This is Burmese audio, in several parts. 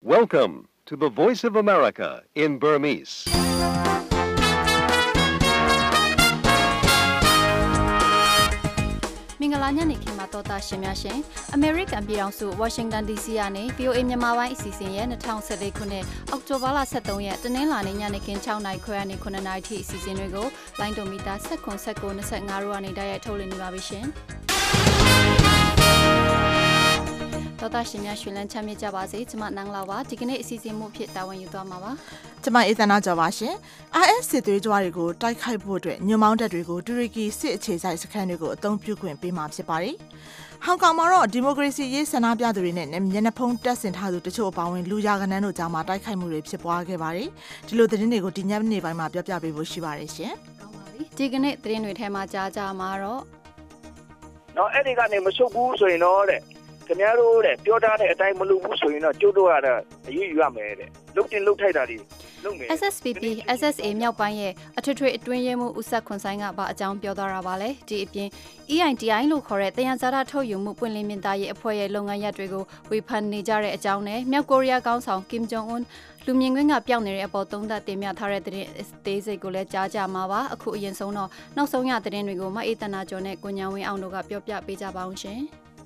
Welcome to the Voice of America in Burmese. ။မင်္ဂလာညနေခင်းမှာတော်တာရှင်များရှင် American ပြည်ထောင်စု Washington DC ကနေ VOA မြန်မာပိုင်းအစီအစဉ်ရဲ့2014ခုနှစ်အောက်တိုဘာလ23ရက်တနင်္လာနေ့ညနေခင်း6:00နာရီခွဲကနေ9:00နာရီထိအစီအစဉ်တွေကိုလိုင်းဒိုမီတာ19 19 25တို့ကနေတိုက်ရိုက်ထုတ်လွှင့်နေပါပြီရှင်။တော်တာရှင်များရှင်လန်းချမ်းမြေ့ကြပါစေကျွန်မနန်းလာပါဒီကနေ့အစီအစဉ်မှုဖြစ်တာဝန်ယူသွားမှာပါကျွန်မအေးသနာကြော်ပါရှင် IS စစ်သွေးကြွတွေကိုတိုက်ခိုက်ဖို့အတွက်ညွှန်ပေါင်းတပ်တွေကိုတူရကီစစ်အခြေစိုက်စခန်းတွေကိုအသုံးပြုခွင့်ပေးမှာဖြစ်ပါတယ်ဟောင်ကောင်မှာတော့ဒီမိုကရေစီရေးဆန္ဒပြသူတွေနဲ့မျက်နှာဖုံးတပ်ဆင်ထားသူတချို့အပါအဝင်လူရာကနန်းတို့ကြားမှာတိုက်ခိုက်မှုတွေဖြစ်ပွားခဲ့ပါတယ်ဒီလိုသတင်းတွေကိုဒီညနေပိုင်းမှာပြောပြပေးဖို့ရှိပါတယ်ရှင်ကောင်းပါပြီဒီကနေ့သတင်းတွေထဲမှာကြားကြမှာတော့အဲ့ဒီကနေမဆုတ်ဘူးဆိုရင်တော့တဲ့ခင်ဗျားတို့တဲ့ပြောထားတဲ့အတိုင်းမလုပ်ဘူးဆိုရင်တော့ကျုပ်တို့ကတော့အရေးယူရမယ်တဲ့လုတ်တင်လုတ်ထိုက်တာတွေလုပ်မယ် SSPP SSA မြောက်ပိုင်းရဲ့အထွေထွေအတွင်းရေးမှူးဦးဆက်ခွန်ဆိုင်ကဘာအကြောင်းပြောသွားတာပါလဲဒီအပြင် EITI လို့ခေါ်တဲ့တယံဇာတထုတ်ယူမှုပွင့်လင်းမြင်သာရေးအဖွဲ့ရဲ့လုပ်ငန်းရပ်တွေကိုဝေဖန်နေကြတဲ့အကြောင်းနဲ့မြောက်ကိုရီးယားခေါင်းဆောင် Kim Jong Un လူမြင်ကွင်းကပျောက်နေတဲ့အပေါ်သုံးသပ်တင်ပြထားတဲ့သတင်းသေးစိတ်ကိုလည်းကြားကြမှာပါအခုအရင်ဆုံးတော့နောက်ဆုံးရသတင်းတွေကိုမအေးတနာကျော်နဲ့ကိုညံဝင်းအောင်တို့ကပြောပြပေးကြပါအောင်ရှင်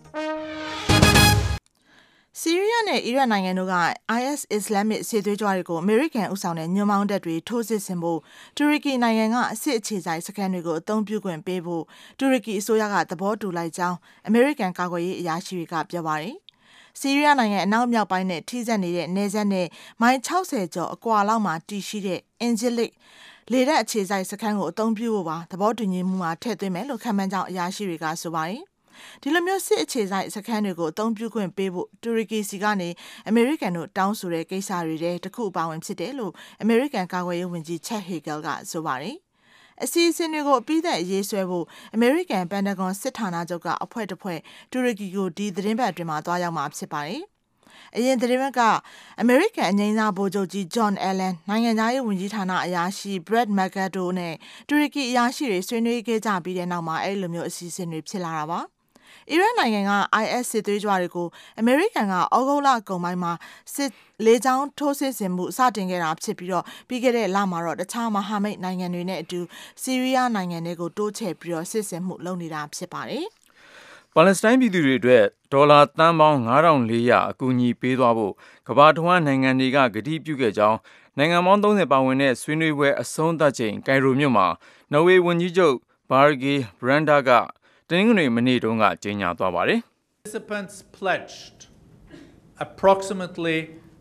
ဆီးရီးယားနဲ့အီရတ်နိုင်ငံတို့က IS အစ္စလာမစ်စစ်သွေးကြွတွေကိုအမေရိကန်ဦးဆောင်တဲ့ညွှန်ပေါင်းတပ်တွေထိုးစစ်ဆင်ဖို့တူရကီနိုင်ငံကအစစ်အခြေစိုက်စခန်းတွေကိုအသုံးပြုခွင့်ပေးဖို့တူရကီအစိုးရကသဘောတူလိုက်ကြောင်းအမေရိကန်ကာကွယ်ရေးအရာရှိတွေကပြောပါတယ်။ဆီးရီးယားနိုင်ငံအနောက်မြောက်ပိုင်းနဲ့ထိစပ်နေတဲ့နယ်စပ်နဲ့မိုင်60ကျော်အကွာလောက်မှာတည်ရှိတဲ့အင်ဂျလစ်လေတပ်အခြေစိုက်စခန်းကိုအသုံးပြုဖို့ပါသဘောတူညီမှုမှာထည့်သွင်းမယ်လို့ခန့်မှန်းကြောင်းအရာရှိတွေကဆိုပါတယ်။ဒီလိုမျိုးစစ်အခြေစိုက်စခန်းတွေကိုအသုံးပြုခွင့်ပေးဖို့တူရကီစီကနေအမေရိကန်တို့တောင်းဆိုတဲ့ကိစ္စတွေထဲတစ်ခုပါဝင်ဖြစ်တယ်လို့အမေရိကန်ကာကွယ်ရေးဝန်ကြီးချက်ဟေဂယ်ကဆိုပါတယ်။အစီအစဉ်တွေကိုအပြီးသတ်ရေးဆွဲဖို့အမေရိကန်ပန်တဂွန်စစ်ဌာနချုပ်ကအဖွဲ့တစ်ဖွဲ့တူရကီကိုဒီသတင်းပတ်အတွင်းမှာတွားရောက်မှာဖြစ်ပါတယ်။အရင်သတင်းပတ်ကအမေရိကန်အငြိမ်းစားဗိုလ်ချုပ်ကြီး John Allen နိုင်ငံသားရေးဝန်ကြီးဌာနအရာရှိ Brett McAdoo နဲ့တူရကီအရာရှိတွေဆွေးနွေးခဲ့ကြပြီးတဲ့နောက်မှာအဲ့လိုမျိုးအစီအစဉ်တွေဖြစ်လာတာပါ။အီရတ်နိုင်ငံက IS စစ်သွေးကြွတွေကိုအမေရိကန်ကဩဂုတ်လအကုန်ပိုင်းမှာစစ်လေးချောင်းထိုးစစ်ဆင်မှုစတင်ခဲ့တာဖြစ်ပြီးတော့ပြီးခဲ့တဲ့လမှာတော့တခြားမဟာမိတ်နိုင်ငံတွေနဲ့အတူဆီးရီးယားနိုင်ငံတွေကိုတိုးချဲ့ပြီးတော့စစ်ဆင်မှုလုပ်နေတာဖြစ်ပါတယ်။ပါလက်စတိုင်းပြည်သူတွေအတွက်ဒေါ်လာသန်းပေါင်း9400အကူအညီပေးသွားဖို့ကမ္ဘာတစ်ဝန်းနိုင်ငံတွေကကတိပြုခဲ့ကြောင်းနိုင်ငံပေါင်း30ပါဝင်တဲ့ဆွေးနွေးပွဲအဆုံးသတ်ချိန်ကိုင်ရိုမြို့မှာနော်ဝေဝန်ကြီးချုပ်ဘာဂီဘရန်ဒါကတနင်္ဂနွေမနေ့တုန်းကကြေညာသွားပါတယ်။ Participants pledged approximately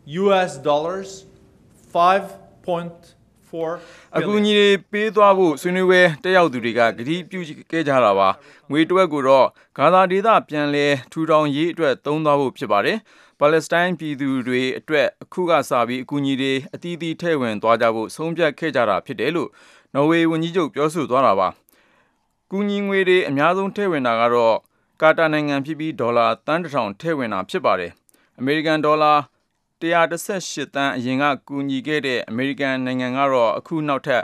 $5.4 အကူအညီပေးသွားဖို့ဆွေးနွေးပွဲတက်ရောက်သူတွေကကတိပြုခဲ့ကြတာပါငွေတစ်ဝက်ကိုတော့ဂါဇာဒေသပြန်လည်ထူထောင်ရေးအတွက်သုံးသွားဖို့ဖြစ်ပါတယ်ပါလက်စတိုင်းပြည်သူတွေအတွက်အခုကစပြီးအကူအညီတွေအသီးသီးထည့်ဝင်သွားကြဖို့ဆုံးဖြတ်ခဲ့ကြတာဖြစ်တယ်လို့နော်ဝေဝန်ကြီးချုပ်ပြောဆိုသွားတာပါကူညီငွေတွေအများဆုံးထည့်ဝင်တာကတော့ကာတာနိုင်ငံဖြစ်ပြီးဒေါ်လာသန်း1000ထည့်ဝင်တာဖြစ်ပါတယ်အမေရိကန်ဒေါ်လာ118သန်းအရင်ကကူညီခဲ့တဲ့အမေရိကန်နိုင်ငံကတော့အခုနောက်ထပ်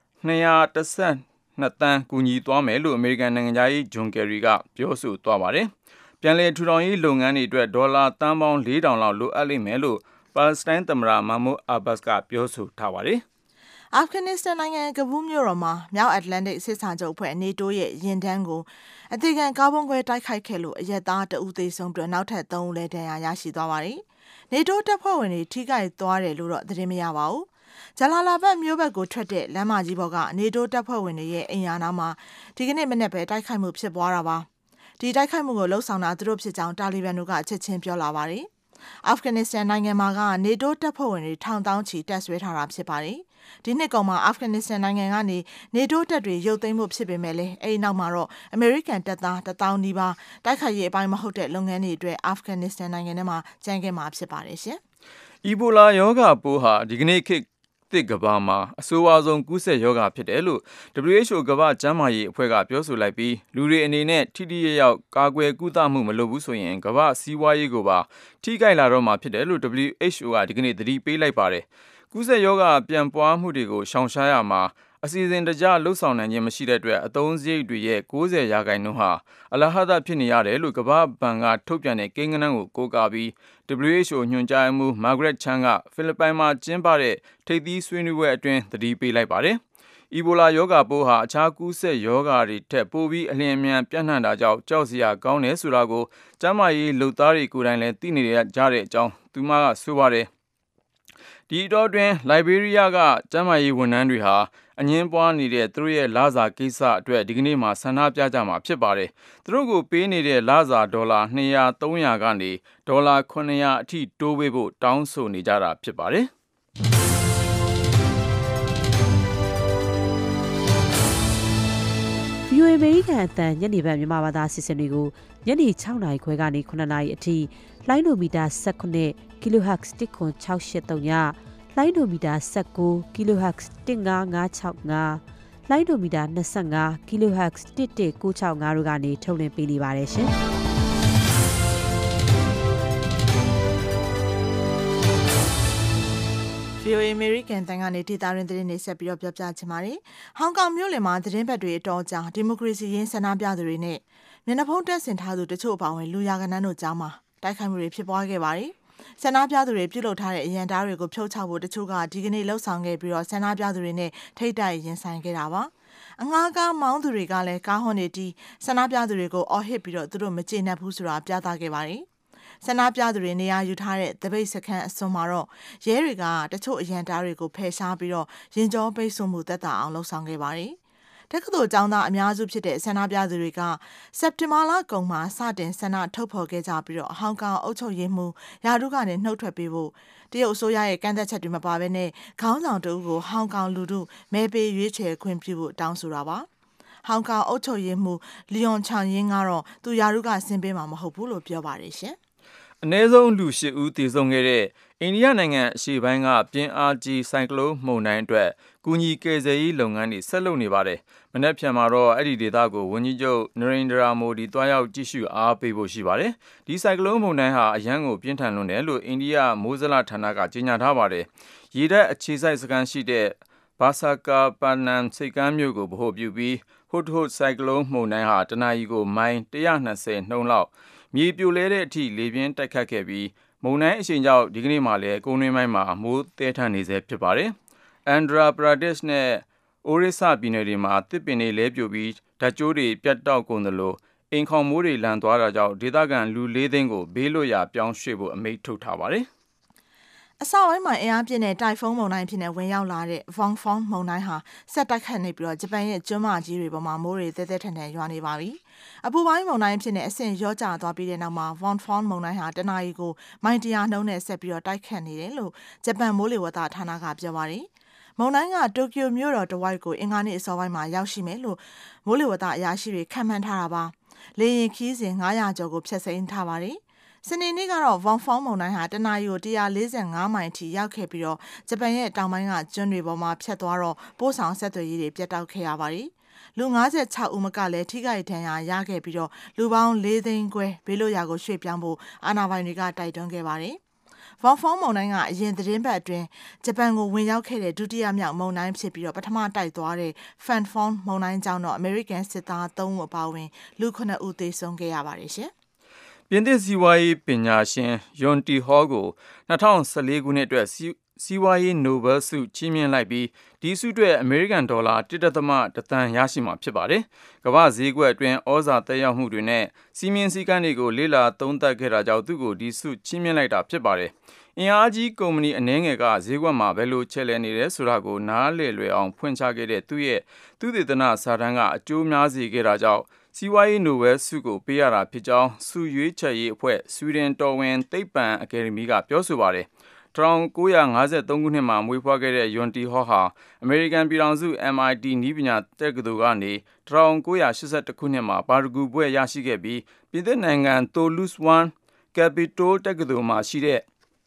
212သန်းကူညီသွားမယ်လို့အမေရိကန်နိုင်ငံသားကြီးဂျွန်ကယ်ရီကပြောဆိုသွားပါတယ်ပြန်လည်ထူထောင်ရေးလုပ်ငန်းတွေအတွက်ဒေါ်လာသန်းပေါင်း4000လောက်လိုအပ်လိမ့်မယ်လို့ပါလက်စတိုင်းသမ္မတမာမုအာဘတ်စ်ကပြောဆိုထားပါတယ်အာဖဂန်နစ္စတန်နိုင်ငံကဘူးမြို့တော်မှာမြောက်အတ္တလန္တိတ်စစ်စာချုပ်အဖွဲ့ NATO ရဲ့ရင်တန်းကိုအသေးခံကားပုံကွဲတိုက်ခိုက်ခဲ့လို့အရက်သားတဦးသေဆုံးပြီးနောက်ထပ်3ဦးလည်းဒဏ်ရာရရှိသွားပါတယ်။ NATO တပ်ဖွဲ့ဝင်တွေထိခိုက်သွားတယ်လို့တော့သတင်းမရပါဘူး။ဂျလာလာဘတ်မြို့ဘက်ကိုထွက်တဲ့လမ်းမကြီးပေါ်က NATO တပ်ဖွဲ့ဝင်တွေရဲ့အိမ်ယာနာမှာဒီကနေ့မနေ့ပဲတိုက်ခိုက်မှုဖြစ်ပွားတာပါ။ဒီတိုက်ခိုက်မှုကိုလှုပ်ဆောင်တာသူတို့ဖြစ်ကြောင်းတာလီဘန်တို့ကချက်ချင်းပြောလာပါတယ်။အာဖဂန်နစ္စတန်နိုင်ငံမှာက NATO တပ်ဖွဲ့ဝင်တွေထောင်တောင်းချီတပ်ဆွဲထားတာဖြစ်ပါတယ်။ဒီနှစ်ကောင်မှာအာဖဂန်နစ္စတန်နိုင်ငံကနေ NATO တပ်တွေရုပ်သိမ်းမှုဖြစ်ပေမဲ့လည်းအဲဒီနောက်မှာတော့အမေရိကန်တပ်သား1000နီးပါးတိုက်ခိုက်ရေးအပိုင်းမဟုတ်တဲ့လုပ်ငန်းတွေအတွက်အာဖဂန်နစ္စတန်နိုင်ငံထဲမှာကျန်ခဲ့မှာဖြစ်ပါတယ်ရှင်။အီဘိုလာရောဂါပိုးဟာဒီကနေ့ခေတ်သစ်ကမ္ဘာမှာအဆိုးအဝါဆုံးကူးစက်ရောဂါဖြစ်တယ်လို့ WHO ကမ္ဘာ့ကျန်းမာရေးအဖွဲ့ကပြောဆိုလိုက်ပြီးလူတွေအနေနဲ့ထိထိရောက်ကာကွယ်ကုသမှုမလုပ်ဘူးဆိုရင်ကမ္ဘာ့စီးပွားရေးကိုပါထိခိုက်လာတော့မှာဖြစ်တယ်လို့ WHO ကဒီကနေ့သတိပေးလိုက်ပါတယ်။ကူးစက်ရောဂါပြန့်ပွားမှုတွေကိုရှောင်ရှားရမှာအစီအစဉ်တကျလှုပ်ဆောင်နိုင်ခြင်းမရှိတဲ့အတွက်အသုံးစရိတ်တွေရဲ့90%ဟာအလဟဒဖြစ်နေရတယ်လို့ကမ္ဘာ့ဘဏ်ကထုတ်ပြန်တဲ့ကိန်းဂဏန်းကိုကိုးကားပြီး WHO ညွှန်ကြားမှု Margaret Chan ကဖိလစ်ပိုင်မှာကျင်းပတဲ့ထိပ်သီးဆွေးနွေးပွဲအတွင်းသတိပေးလိုက်ပါတယ်။ အီဘိုလာရောဂါပိုးဟာအခြားကူးစက်ရောဂါတွေထက်ပိုပြီးအလျင်အမြန်ပြန့်နှံ့တာကြောင့်ကြောက်စရာကောင်းတယ်ဆိုတာကိုကျန်းမာရေးလုပ်သားတွေကိုယ်တိုင်လည်းသိနေကြတဲ့အကြောင်းသူမကဆိုပါတယ်။ဒီတော့တွင်လိုက်ဘေးရီးယားကကျန်းမာရေးဝန်ထမ်းတွေဟာအငင်းပွားနေတဲ့သူတို့ရဲ့လစာကိစ္စအတွက်ဒီကနေ့မှာဆန္ဒပြကြမှာဖြစ်ပါတယ်။သူတို့ကိုပေးနေတဲ့လစာဒေါ်လာ200-300ကနေဒေါ်လာ900အထိတိုးပေးဖို့တောင်းဆိုနေကြတာဖြစ်ပါတယ်။ VOA အမေရိကန်အသံညနေပိုင်းမြန်မာဘာသာအစီအစဉ်တွေကိုညနေ6:00 နာရီခွဲကနေ9:00 နာရီအထိလိုင်းဒိုမီတာ19 kHz 10683ညလိုင်းဒိုမီတာ19 kHz 15565လိုင်းဒိုမီတာ25 kHz 11965တို့ကနေထုတ်လွှင့်ပေးနေပါတယ်ရှင်။ VOA American တန်ကနေဒေတာရင်သတင်းတွေဆက်ပြီးတော့ပြောပြချင်ပါတယ်။ဟောင်ကောင်မြို့လယ်မှာသတင်းပတ်တွေအတော်ကြာဒီမိုကရေစီရင်းဆန္ဒပြသူတွေနဲ့မျက်နှာဖုံးတပ်ဆင်ထားသူတချို့အပါအဝင်လူရာကနန်းတို့ကြားမှာတိုက်ခိုက်မှုတွေဖြစ်ပွားခဲ့ပါတယ်။ဆန္ဒပြသူတွေပြုလုပ်ထားတဲ့အရန်တားတွေကိုဖြုတ်ချဖို့တချို့ကဒီကနေ့လှုပ်ဆောင်ခဲ့ပြီးတော့ဆန္ဒပြသူတွေနဲ့ထိတ်တိုက်ရင်ဆိုင်ခဲ့တာပါ။အငှားကားမောင်းသူတွေကလည်းကားဟွန်းတွေတီးဆန္ဒပြသူတွေကိုအော်ဟစ်ပြီးတော့သူတို့မကျေနပ်ဘူးဆိုတာပြသခဲ့ပါတယ်။ဆန္ဒပြသူတွေနေရာယူထားတဲ့တပိတ်စခန်းအစွန်မှာတော့ရဲတွေကတချို့အရန်တားတွေကိုဖယ်ရှားပြီးတော့ရင်ကြောပိတ်ဆို့မှုသက်သာအောင်လှုံ့ဆော်ခဲ့ပါတယ်။တက္ကသိုလ်ကျောင်းသားအများစုဖြစ်တဲ့ဆန္ဒပြသူတွေကစက်တင်ဘာလကုန်မှာစတင်ဆန္ဒထုတ်ဖော်ခဲ့ကြပြီးတော့ဟောင်ကောင်အုပ်ချုပ်ရေးမှူးယာဒူးကနေနှုတ်ထွက်ပေးဖို့တရုတ်အစိုးရရဲ့ကန့်သက်ချက်တွေမပါဘဲနဲ့ခေါင်းဆောင်တဦးကိုဟောင်ကောင်လူထုမဲပေးရွေးချယ်ခွင့်ပြုဖို့တောင်းဆိုတာပါ။ဟောင်ကောင်အုပ်ချုပ်ရေးမှူးလီယွန်ချောင်ယင်းကတော့သူယာဒူးကဆင်းပေးမှာမဟုတ်ဘူးလို့ပြောပါတယ်ရှင်။အနည်းဆုံးလူ8ဦးသေဆုံးခဲ့တဲ့အိန္ဒိယနိုင်ငံအရှေ့ပိုင်းကပြင်းအားကြီးဆိုင်ကလုန်းမုန်တိုင်းအတွက်ကူညီကယ်ဆယ်ရေးလုပ်ငန်းတွေဆက်လုပ်နေပါတယ်။မနက်ဖြန်မှာတော့အဲ့ဒီဒေသကိုဝန်ကြီးချုပ်နရိန္ဒရာမိုဒီတွားရောက်ကြည့်ရှုအားပေးဖို့ရှိပါတယ်။ဒီဆိုင်ကလုန်းမုန်တိုင်းဟာအရန်ကိုပြင်းထန်လွန်းတယ်လို့အိန္ဒိယမိုးဇလဌာနကကြေညာထားပါတယ်။ရေတပ်အခြေစိုက်စခန်းရှိတဲ့ဘာဆာကာပနမ်စိတ်ကမ်းမြို့ကိုဗဟိုပြုပြီးဟွတ်ဟွတ်ဆိုင်ကလုန်းမုန်တိုင်းဟာတနအီကိုမိုင်120နှုန်းလောက်မြေပြိုလဲတဲ့အထိလေပြင်းတိုက်ခတ်ခဲ့ပြီးမုန်တိုင်းအရှိန်ကြောင့်ဒီကနေ့မှလည်းကုန်းတွင်းပိုင်းမှာမိုးတဲထန်နေဆဲဖြစ်ပါတယ်။အန်ဒရာပရာဒက်ရှ်နဲ့အိုရစ်ဆပြည်နယ်တွေမှာတစ်ပင်တွေလဲပြိုပြီးဓာတ်ကြိုးတွေပြတ်တောက်ကုန်သလိုအိမ်ခေါင်မိုးတွေလန်သွားတာကြောင့်ဒေသခံလူ4သိန်းကိုဘေးလွတ်ရာပြောင်းရွှေ့ဖို့အမိန့်ထုတ်ထားပါတယ်။အစပိုင်းမှာအင်အားပြင်းတဲ့တိုင်ဖုန်းမုန်တိုင်းဖြစ်နေဝင်ရောက်လာတဲ့ Vongfong မုန်တိုင်းဟာဆက်တိုက်ခတ်နေပြီးတော့ဂျပန်ရဲ့ကျွန်းမကြီးတွေပေါ်မှာမိုးတွေတဲတဲထန်ထန်ရွာနေပါပြီ။အပူပိုင်းမုန်တိုင်းဖြစ်နေအဆင့်ရောကျသွားပြီးတဲ့နောက်မှာ Vongfong မုန်တိုင်းဟာတနအီကိုမိုင်100နှုန်းနဲ့ဆက်ပြီးတော့တိုက်ခတ်နေတယ်လို့ဂျပန်မိုးလေဝသဌာနကပြောပါတယ်။မုန်တိုင်းကတိုကျိုမြို့တော်တဝိုက်ကိုအင်္ဂါနေ့အစောပိုင်းမှာရောက်ရှိမယ်လို့မိုးလေဝသအရာရှိတွေခန့်မှန်းထားတာပါ။လေယာဉ်ခီးစဉ်900ကျော်ကိုဖျက်သိမ်းထားပါတယ်။စနေနေ့ကတော့ Vongfong မုန်တိုင်းဟာတနအီကို145မိုင်အထိရောက်ခဲ့ပြီးတော့ဂျပန်ရဲ့တောင်ပိုင်းကကျွန်းတွေပေါ်မှာဖြတ်သွားတော့ပို့ဆောင်ဆက်သွယ်ရေးတွေပြတ်တောက်ခဲ့ရပါတယ်။လူ56ဦးမကလည်းထိခိုက်ဒဏ်ရာရခဲ့ပြီးတော့လူပေါင်း4သိန်းခွဲဘေးလွတ်ရာကိုရွှေ့ပြောင်းဖို့အာဏာပိုင်တွေကတိုက်တွန်းခဲ့ပါတယ်။ Vongfong မုန်တိုင်းကအရင်သတင်းပတ်အတွင်းဂျပန်ကိုဝင်ရောက်ခဲ့တဲ့ဒုတိယမြောက်မုန်တိုင်းဖြစ်ပြီးတော့ပထမတိုက်သွားတဲ့ Fanfong မုန်တိုင်းကြောင့်တော့အမေရိကန်စစ်သား3ဦးအပါအဝင်လူ9ဦးသေဆုံးခဲ့ရပါတယ်ရှင်။ပြင်သစ်စီးပွားရေးပညာရှင်ယွန်တီဟောကို2014ခုနှစ်အတွက်စီးပွားရေးနိုဘယ်ဆုချီးမြှင့်လိုက်ပြီးဒီဆုအတွက်အမေရိကန်ဒေါ်လာ 1.1 သန်းရရှိမှာဖြစ်ပါတယ်။ကမ္ဘာဈေးကွက်အတွင်းဩဇာသက်ရောက်မှုတွေနဲ့စီမင်းစည်းကမ်းတွေကိုလေ့လာသုံးသပ်ခဲ့တာကြောင့်သူ့ကိုဒီဆုချီးမြှင့်လိုက်တာဖြစ်ပါတယ်။အင်အားကြီးကုမ္ပဏီအနှဲငယ်ကဈေးကွက်မှာဘယ်လိုချဲ့လဲနေတယ်ဆိုတာကိုနားလည်လွယ်အောင်ဖွင့်ချခဲ့တဲ့သူ့ရဲ့သုတေသနစာတမ်းကအကျိုးများစေခဲ့တာကြောင့်စီးပွားရေးနိုဘယ်ဆုကိုပေးရတာဖြစ်ကြောင်းဆုရွေးချယ်ရေးအဖွဲ့ဆွီဒင်တော်ဝင်သိပ္ပံအကယ်ဒမီကပြောဆိုပါတယ်။1953ခုနှစ်မှာမွေးဖွားခဲ့တဲ့ယွန်တီဟောဟာအမေရိကန်ပြည်ထောင်စု MIT နည်းပညာတက္ကသိုလ်ကနေ1981ခုနှစ်မှာပါရဂူဘွဲ့ရရှိခဲ့ပြီးပြင်သစ်နိုင်ငံတိုလူး1 Capitol တက္ကသိုလ်မှာရှိတဲ့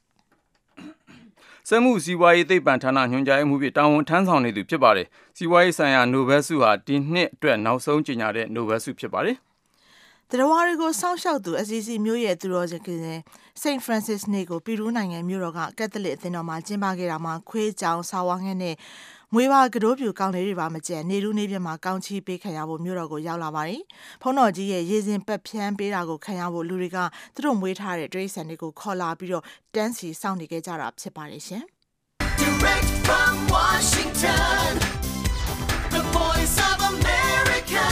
စက်မှုစီးပွားရေးသိပ္ပံဌာနညွှန်ကြားရေးမှူးဖြစ်တာဝန်ထမ်းဆောင်နေသူဖြစ်ပါတယ်။စီးပွားရေးဆိုင်ရာနိုဘယ်ဆုဟာဒီနှစ်အတွက်နောက်ဆုံးကြေညာတဲ့နိုဘယ်ဆုဖြစ်ပါတယ်တရဝါတွေကိုစောင့်ရှောက်သူအစီအစီမျိုးရဲ့သူတော်စင်ကင်းSt. Francis နေ့ကိုပီရူးနိုင်ငံမြို့တော်ကကက်သလစ်အသင်းတော်မှာကျင်းပခဲ့တာမှာခွေးကြောင်ဆာဝါငှက်နဲ့မွေးပါကတိုးပြူကောင်းလေးတွေပါမကျန်နေလူနေပြမှာကောင်းချီးပေးခံရဖို့မြို့တော်ကိုရောက်လာပါတယ်။ဖုန်းတော်ကြီးရဲ့ရေစင်ပတ်ဖြန်းပေးတာကိုခံရဖို့လူတွေကသူတို့မွေးထားတဲ့တရိတ်ဆန်တွေကိုခေါ်လာပြီးတော့တန်းစီစောင့်နေခဲ့ကြတာဖြစ်ပါတယ်ရှင်။ Direct from Washington, the voice of America,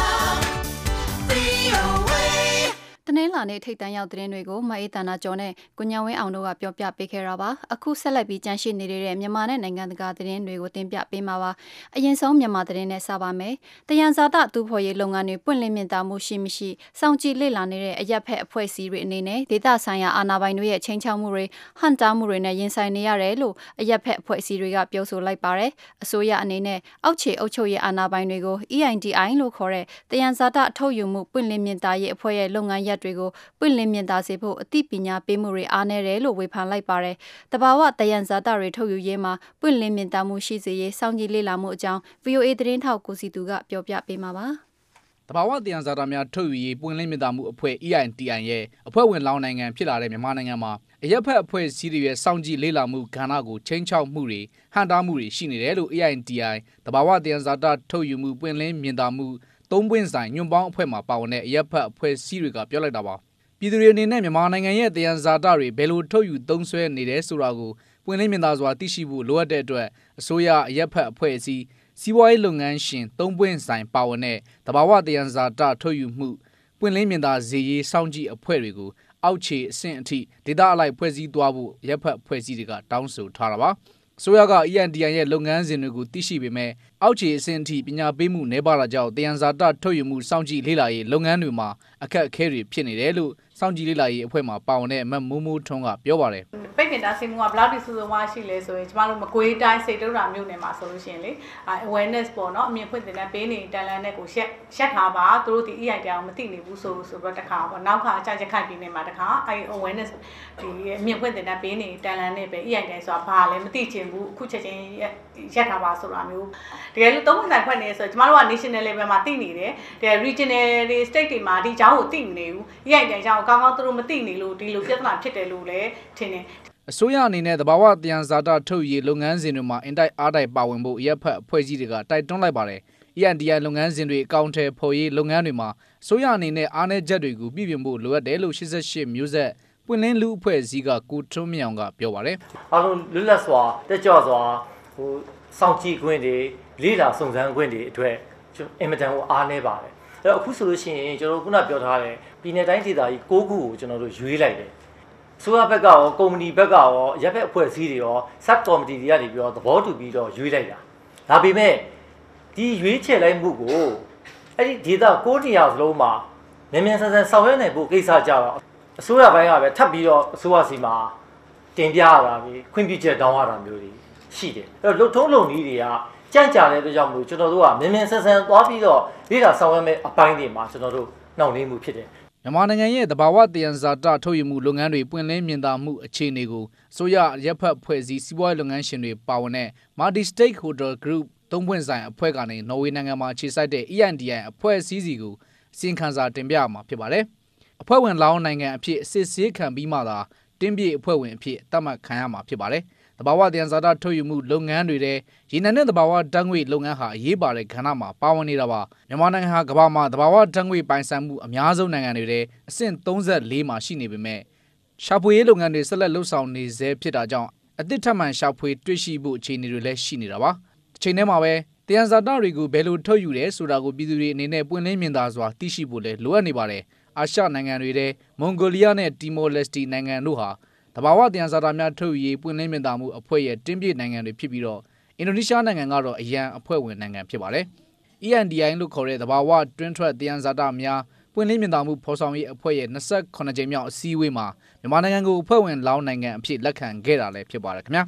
VOA. တနင်္လာနေ့ထိပ်တန်းရောက်သတင်းတွေကိုမအေးတနာကျော်နဲ့ကိုညံဝင်းအောင်တို့ကပြောပြပေးခဲ့တာပါအခုဆက်လက်ပြီးကြန့်ရှိနေတဲ့မြန်မာနဲ့နိုင်ငံတကာသတင်းတွေကိုတင်ပြပေးမှာပါအရင်ဆုံးမြန်မာသတင်းနဲ့စပါမယ်တယံဇာတသူဖော်ရေးလုပ်ငန်းတွေပွင့်လင်းမြင်သာမှုရှိမရှိစောင့်ကြည့်လေ့လာနေတဲ့အရက်ဖက်အဖွဲ့အစည်းတွေအနေနဲ့ဒေသဆိုင်ရာအာဏာပိုင်တွေရဲ့ချိန်ချောက်မှုတွေဟန်တာမှုတွေနဲ့ရင်ဆိုင်နေရတယ်လို့အရက်ဖက်အဖွဲ့အစည်းတွေကပြောဆိုလိုက်ပါတယ်အစိုးရအနေနဲ့အောက်ခြေအုပ်ချုပ်ရေးအာဏာပိုင်တွေကို EITI လို့ခေါ်တဲ့တယံဇာတထုတ်ယူမှုပွင့်လင်းမြင်သာရေးအဖွဲ့ရဲ့လုပ်ငန်းရပ်တွေကိုပွင့်လင်းမြင်သာစေဖို့အသိပညာပေးမှုတွေအားနည်းတယ်လို့ဝေဖန်လိုက်ပါတယ်။တဘာဝတယံဇာတတွေထုတ်ယူရေးမှာပွင့်လင်းမြင်သာမှုရှိစေရေးစောင့်ကြည့်လေ့လာမှုအကြောင်း VOA သတင်းထောက်ကိုစီသူကပြောပြပေးမှာပါ။တဘာဝတယံဇာတများထုတ်ယူရေးပွင့်လင်းမြင်သာမှုအဖွဲ့ EITI ရဲ့အဖွဲ့ဝင်လောင်းနိုင်ငံဖြစ်လာတဲ့မြန်မာနိုင်ငံမှာအရက်ဖက်အဖွဲ့အစည်းတွေရဲ့စောင့်ကြည့်လေ့လာမှုကဏ္ဍကိုချိန်ချောက်မှုတွေဟန်တာမှုတွေရှိနေတယ်လို့ EITI တဘာဝတယံဇာတထုတ်ယူမှုပွင့်လင်းမြင်သာမှုသုံးပွင့်ဆိုင်ညွန့်ပေါင်းအဖွဲ့မှာပါဝင်တဲ့အရက်ဖက်အဖွဲ့အစည်းတွေကပြောလိုက်တာပါပြည်သူတွေအနေနဲ့မြန်မာနိုင်ငံရဲ့တယံဇာတတွေဘယ်လိုထုတ်ယူသုံးစွဲနေတယ်ဆိုတာကိုပွင့်လင်းမြင်သာစွာသိရှိဖို့လိုအပ်တဲ့အတွက်အစိုးရအရက်ဖက်အဖွဲ့အစည်းစီးပွားရေးလုပ်ငန်းရှင်သုံးပွင့်ဆိုင်ပါဝင်တဲ့တဘာဝတယံဇာတထုတ်ယူမှုပွင့်လင်းမြင်သာစေရေးစောင့်ကြည့်အဖွဲ့တွေကိုအောက်ခြေအဆင့်အထိဒေသအလိုက်ဖွဲ့စည်းသွားဖို့ရက်ဖက်ဖွဲ့စည်းတွေကတောင်းဆိုထားတာပါအစိုးရက EITI ရဲ့လုပ်ငန်းစဉ်တွေကိုသိရှိပေမဲ့အောက်ခြေအဆင့်အထိပညာပေးမှုနှဲပါတာကြောင့်တယံဇာတထုတ်ယူမှုစောင့်ကြည့်လေ့လာရေးလုပ်ငန်းတွေမှာအခက်အခဲတွေဖြစ်နေတယ်လို့စောင့်ကြည့်လေ့လာရေးအဖွဲ့မှာပါဝင်တဲ့မမိုးမိုးထွန်းကပြောပါတယ်ပိတ်ပင်တားဆီးမှုကဘယ်လောက်ထိဆိုးဆိုးဝါးရှိလဲဆိုရင်ကျမတို့မကွေးတိုင်းစိတ်တုံးတာမြို့နယ်မှာဆိုလို့ရှိရင်လေ awareness ပေါ့နော်အမြင်ဖွင့်တင်တဲ့ပေးနေတန်လန်းတဲ့ကိုရှက်ထားပါသူတို့ဒီ EITI အောင်မသိနေဘူးဆိုတော့တခါပေါ့နောက်ခါအကြိုက်ခိုက်ပြီးနေမှာတခါawareness ဒီအမြင်ဖွင့်တင်တဲ့ပေးနေတန်လန်းနဲ့ပဲ EITI ဆိုတာဘာလဲမသိချင်ဘူးအခုချက်ချင်းရက်ထားပါဆိုတာမျိုးတကယ်လို့သုံးပွင့်ဆိုင်ဖွင့်နေဆိုကျမတို့က national level မှာသိနေတယ်တကယ် regional တွေ state တွေမှာဒီအကြောင်းကိုသိမနေဘူး EITI အကြောင်းကိုကောင်းကောင်းသူတို့မသိနေလို့ဒီလိုပြဿနာဖြစ်တယ်လို့လည်းထင်တယ်အစိုးရအနေနဲ့တဘာဝတယံဇာတထုတ်ယူလုပ်ငန်းစဉ်တွေမှာအင်တိုက်အားတိုက်ပါဝင်ဖို့ရက်ဖက်အဖွဲ့အစည်းတွေကတိုက်တွန်းလိုက်ပါတယ်။ EITI လုပ်ငန်းစဉ်တွေအကောင့်ထဲပေါ်ရေးလုပ်ငန်းတွေမှာအစိုးရအနေနဲ့အားနည်းချက်တွေကိုပြည်ပြင်ဖို့လိုအပ်တယ်လို့88မျိုးဆက်ပွင့်လင်းလူအဖွဲ့အစည်းကကိုထွန်းမြောင်ကပြောပါတယ်။အားလုံးလွတ်လပ်စွာတက်ကြွစွာစောင့်ကြည့်ခွင့်တွေလေ့လာစုံစမ်းခွင့်တွေအတွက်အင်မတန်ကိုအားနည်းပါတယ်။အဲ့တော့အခုဆိုလို့ရှိရင်ကျွန်တော်ခုနပြောထားတဲ့ပြည်내တိုင်းဒေသကြီး6ခုကိုကျွန်တော်တို့ရွေးလိုက်တယ်။ဆိုရဘက်ကရောကုမ္ပဏီဘက်ကရောရပ်ဘက်အဖွဲ့အစည်းတွေရော sub committee တွေကနေပြီးတော့သဘောတူပြီးတော့ရွေးလိုက်တာ။ဒါပေမဲ့ဒီရွေးချယ်လိုက်မှုကိုအဲ့ဒီဒေသ6နေရာစလုံးမှာမြန်မြန်ဆန်ဆန်ဆောင်ရွက်နိုင်ဖို့ကိစ္စကြတော့အစိုးရဘက်ကပဲထပ်ပြီးတော့အစိုးရစီမှာတင်ပြရတာပြီးခွင့်ပြုချက်တောင်းရတာမျိုးတွေရှိတယ်။အဲ့တော့လုံထုံးလုံနည်းတွေကကြံ့ကြာတဲ့အတွက်ကြောင့်မလို့ကျွန်တော်တို့ကမြန်မြန်ဆန်ဆန်သွားပြီးတော့လေ့လာဆောင်ရွက်မဲ့အပိုင်းတွေမှာကျွန်တော်တို့နှောင့်နှေးမှုဖြစ်တယ်မြန်မာနိုင်ငံရဲ့တဘာဝတယံဇာတထုတ်ယူမှုလုပ်ငန်းတွေပွင့်လင်းမြင်သာမှုအခြေအနေကိုအစိုးရရပ်ဖက်ဖွဲ့စည်းစီးပွားရေးလုပ်ငန်းရှင်တွေပါဝင်တဲ့ Multi Stakeholder Group သုံးပွင့်ဆိုင်အဖွဲ့ကနေနော်ဝေနိုင်ငံမှာခြေစိုက်တဲ့ EITI အဖွဲ့အစည်းစီကိုအစီရင်ခံစာတင်ပြမှာဖြစ်ပါတယ်။အဖွဲ့ဝင်လောင်းနိုင်ငံအဖြစ်အစစ်ဆေးခံပြီးမှသာတင်းပြည့်အဖွဲ့ဝင်အဖြစ်သတ်မှတ်ခံရမှာဖြစ်ပါတယ်။တဘာဝတယံဇာတထုတ်ယူမှုလုပ်ငန်းတွေတဲ့ရေနံနဲ့တဘာဝဓာတ်ငွေလုပ်ငန်းဟာအရေးပါတဲ့ကဏ္ဍမှာပါဝင်နေတာပါမြန်မာနိုင်ငံဟာကမ္ဘာမှာတဘာဝဓာတ်ငွေပိုင်ဆိုင်မှုအများဆုံးနိုင်ငံတွေတဲ့အဆင့်34မှာရှိနေပေမဲ့ရှာဖွေရေးလုပ်ငန်းတွေဆက်လက်လှုပ်ဆောင်နေဆဲဖြစ်တာကြောင့်အသစ်ထပ်မံရှာဖွေတွေ့ရှိဖို့အခြေအနေတွေလည်းရှိနေတာပါ။တစ်ချိန်တည်းမှာပဲတယံဇာတတွေကိုဘယ်လိုထုတ်ယူလဲဆိုတာကိုပြည်သူတွေအနေနဲ့ပွင့်လင်းမြင်သာစွာသိရှိဖို့လည်းလိုအပ်နေပါတယ်။အာရှနိုင်ငံတွေတဲ့မွန်ဂိုလီးယားနဲ့တီမိုလက်စတီနိုင်ငံတို့ဟာတဘာဝတယံဇာတများထုတ်ယူရေးပွင့်လင်းမြင်သာမှုအဖွဲ့ရဲ့တင်းပြည့်နိုင်ငံတွေဖြစ်ပြီးတော့အင်ဒိုနီးရှားနိုင်ငံကတော့အရန်အဖွဲ့ဝင်နိုင်ငံဖြစ်ပါတယ်။ EITI လို့ခေါ်တဲ့တဘာဝတွင်းထွက်တယံဇာတများပွင့်လင်းမြင်သာမှုဖော်ဆောင်ရေးအဖွဲ့ရဲ့28ကြိမ်မြောက်အစည်းအဝေးမှာမြန်မာနိုင်ငံကိုအဖွဲ့ဝင်လောင်းနိုင်ငံအဖြစ်လက်ခံခဲ့တာလည်းဖြစ်ပါတယ်ခင်ဗျာ။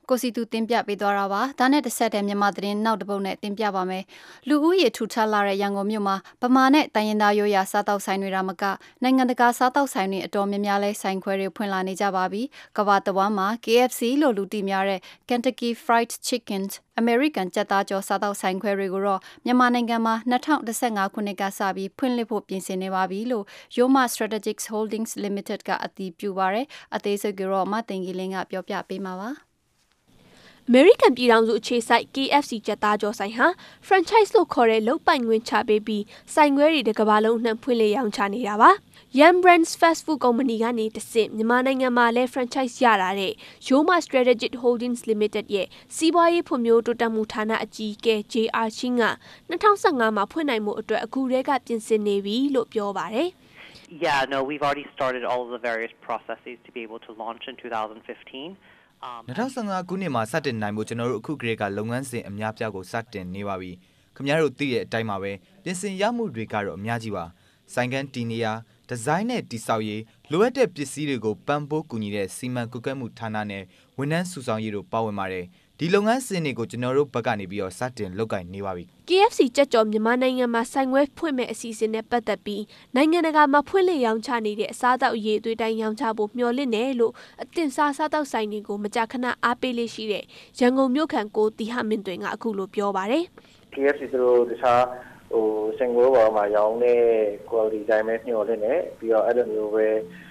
ကိုစီတူတင်ပြပေးသွားတာပါဒါနဲ့တစ်ဆက်တည်းမြန်မာသတင်းနောက်တစ်ပုဒ်နဲ့တင်ပြပါမယ်လူဦးရေထူထပ်လာတဲ့ရန်ကုန်မြို့မှာဗမာနဲ့တိုင်းရင်းသားရိုးရာစားတောက်ဆိုင်တွေကမကနိုင်ငံတကာစားတောက်ဆိုင်တွေအတော်များများလဲဆိုင်ခွဲတွေဖွင့်လာနေကြပါပြီကမ္ဘာတဝန်းမှာ KFC လို့လူသိများတဲ့ Kentucky Fried Chicken American ကြက်သားကြော်စားတောက်ဆိုင်ခွဲတွေကိုတော့မြန်မာနိုင်ငံမှာ2015ခုနှစ်ကစပြီးဖွင့်လှစ်ဖို့ပြင်ဆင်နေပါပြီလို့ Yoma Strategics Holdings Limited ကအတည်ပြုပါရယ်အသေးစိတ်ကတော့မတင်ကြီးလင်းကပြောပြပေးမှာပါ American ပြည်ထောင်စုအခြေစိုက် KFC ကြက်သားကြော်ဆိုင်ဟာ franchise လို့ခေါ်တဲ့လုပ်ပိုင်ခွင့်ချပေးပြီးဆိုင်ခွဲတွေတစ်ကမ္ဘာလုံးနှံဖွင့်လှစ်ရောင်းချနေတာပါ Yum Brands Fast Food Company ကနေတဆင့်မြန်မာနိုင်ငံမှာလဲ franchise ရတာတဲ့ Yoma Strategic Holdings Limited ရဲ့စီးပွားရေးဖွံ့ဖြိုးတိုးတက်မှုဌာနအကြီးအကဲ JR Shin က2015မှာဖွင့်နိုင်မှုအတွက်အခုတည်းကပြင်ဆင်နေပြီလို့ပြောပါတယ် Yeah, no, we've already started all of the various processes to be able to launch in 2015. 2015ခုနှစ်မှာစတင်နိုင်ဖို့ကျွန်တော်တို့အခုကတည်းကလုပ်ငန်းစဉ်အများပြားကိုစတင်နေပါပြီ။ခင်ဗျားတို့သိတဲ့အတိုင်းပါပဲပြင်ဆင်ရမှုတွေကတော့အများကြီးပါ။ဆိုင်ကန်တီနီယာဒီဇိုင်းနဲ့တိဆောက်ရေးလိုအပ်တဲ့ပစ္စည်းတွေကိုပံ့ပိုးကူညီတဲ့စီမံကွပ်ကဲမှုဌာနနဲ့ဝန်ထမ်းစုဆောင်ရေးတို့ပါဝင်ပါတယ်။ဒီလုပ်ငန်းစဉ်တွေကိုကျွန်တော်တို့ဘက်ကနေပြီးတော့စတင်လုပ်ကိုင်နေပါပြီ KFC ကြက်ကြော်မြန်မာနိုင်ငံမှာဆိုင်ခွဲဖွင့်မဲ့အစီအစဉ်နဲ့ပတ်သက်ပြီးနိုင်ငံတကာမှာဖွင့်လှစ်ရောင်းချနေတဲ့အစားအသောက်အရေးအသွေးတိုင်းရောင်းချဖို့မျှော်လင့်နေလို့အတင်စားစားတောက်ဆိုင်တွေကိုမကြာခဏအားပေးလေးရှိတဲ့ရန်ကုန်မြို့ခံကိုတီဟမင်းတွင်ကအခုလိုပြောပါတယ် KFC တို့တခြားဆိုင်ခွဲပေါ်မှာရောင်းတဲ့ quality တိုင်းပဲမျှော်လင့်နေပြီးတော့အဲ့လိုမျိုးပဲ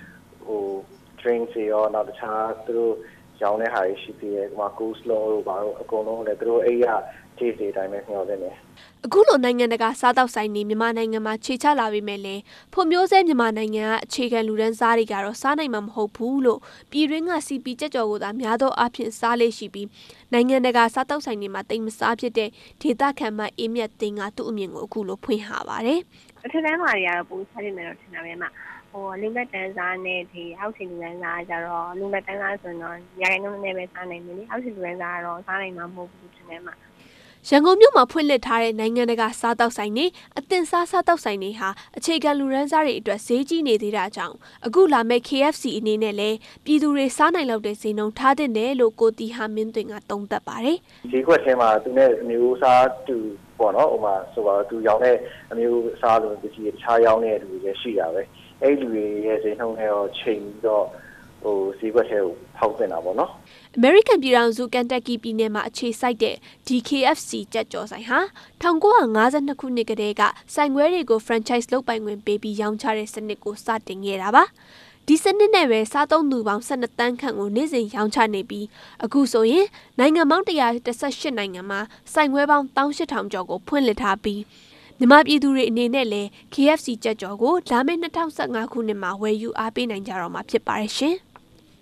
drinks ရောနောက်တခြားသူတို့ရောင်းတဲ့ဟာရှိသေးတယ်ဒီမှာ coleslaw တို့ဘာလို့အကုန်လုံးလည်းသူတို့အဲ့ရခြေစီတိုင်းပဲမျှော်လင့်နေအခုလိုနိုင်ငံတကာစားတောက်ဆိုင်တွေမြန်မာနိုင်ငံမှာခြေချလာပြီးမဲ့လေဖွံ့ဖြိုးဆဲမြန်မာနိုင်ငံကအခြေခံလူဒန်းစားတွေကတော့စားနိုင်မှာမဟုတ်ဘူးလို့ပြည်တွင်းက CP ကြက်ကြော်ကိုသာများသောအားဖြင့်စားလေးရှိပြီးနိုင်ငံတကာစားတောက်ဆိုင်တွေမှာတိမ်မစားဖြစ်တဲ့ဒေသခံမှအေးမြတ်သိန်းကသူ့အမြင်ကိုအခုလိုဖွင့်ဟပါတယ်အထက်တန်းမှာတွေကတော့ပိုစားနေတယ်တော့ထင်တာပဲမှာလူလက်တန်းစားနဲ့ဒီအောက်ခြေလူတန်းစားကြတော့လူလက်တန်းစားဆိုတော့ရာခိုင်နှုန်းနဲ့ပဲစားနိုင်တယ်လေအောက်ခြေလူတန်းစားကတော့စားနိုင်မှာမဟုတ်ဘူးထင်တယ်မှာရန်ကုန်မြို့မှာဖွင့်လှစ်ထားတဲ့နိုင်ငံတကာစားတောက်ဆိုင်တွေအသင်စားစားတောက်ဆိုင်တွေဟာအခြေခံလူရန်စားတွေအတွက်ဈေးကြီးနေသေးတာကြောင့်အခုလာမဲ့ KFC အနေနဲ့လည်းပြည်သူတွေစားနိုင်လောက်တဲ့ဈေးနှုန်းထားတဲ့တယ်လို့ကိုတီဟာမင်းသွင်ကသုံးသပ်ပါတယ်။ဈေးကွက်ထဲမှာသူနဲ့အမျိုးစားတူပေါ့နော်ဟိုမှာဆိုတော့သူရောင်းတဲ့အမျိုးစားလိုပစ္စည်းတခြားရောင်းတဲ့လူတွေရှိတာပဲ။အဲ့လူတွေရဲ့ဈေးနှုန်းတွေတော့ချိန်ပြီးတော့ဈေးကွက်ထဲကိုဖောက်တင်တာပေါ့နော်။ American ပြည်ထောင်စု Kentucky ပြည်နယ်မှာအခြေစိုက်တဲ့ DKFC ကြက်ကြော်ဆိုင်ဟာ1952ခုနှစ်ကတည်းကဆိုင်ခွဲတွေကို franchise လုပ်ပိုင်ခွင့်ပေးပြီးရောင်းချတဲ့စနစ်ကိုစတင်ခဲ့တာပါ။ဒီစနစ်နဲ့ပဲစားသုံးသူပေါင်း12တန်းခန့်ကိုနေ့စဉ်ရောင်းချနေပြီးအခုဆိုရင်နိုင်ငံပေါင်း118နိုင်ငံမှာဆိုင်ခွဲပေါင်း18000ကျော်ကိုဖွင့်လှစ်ထားပြီးမြန်မာပြည်သူတွေအနေနဲ့လည်း KFC ကြက်ကြော်ကိုလာမယ့်2015ခုနှစ်မှာဝယ်ယူအားပေးနိုင်ကြတော့မှာဖြစ်ပါတယ်ရှင်။